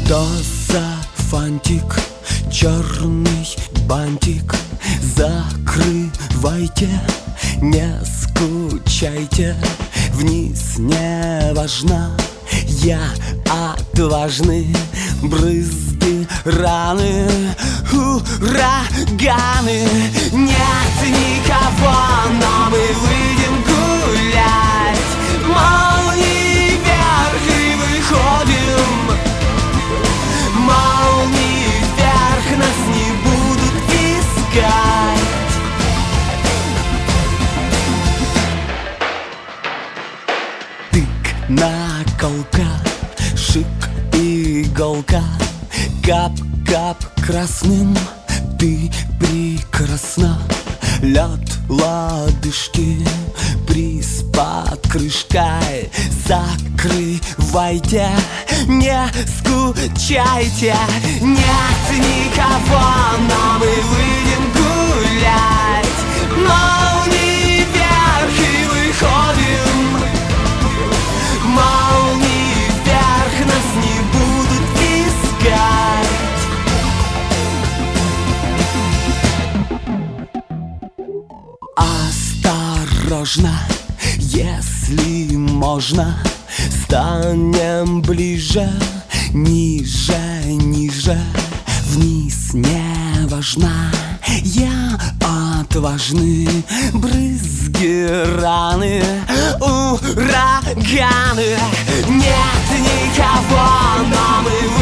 Что за фантик, черный бантик? Закрывайте, не скучайте. Вниз не важна, я отважный. Брызги, раны, ураганы. Нет никого, но мы выйдем гулять. Молнии вверх и выходим. Молнии вверх, нас не будут искать. Тык, наколка, шик, иголка. Кап-кап красным, ты прекрасна. Лед, лодыжки, приз под крышкой. Закрывайте, не скучайте. Нет никого, но мы выйдем гулять. Молнии вверх и выходим. Молнии вверх, нас не будут искать. Осторожно, если можно, станем ближе, ниже, ниже. Вниз не важна, я отважный. Брызги, раны, ураганы. Нет никого, но мы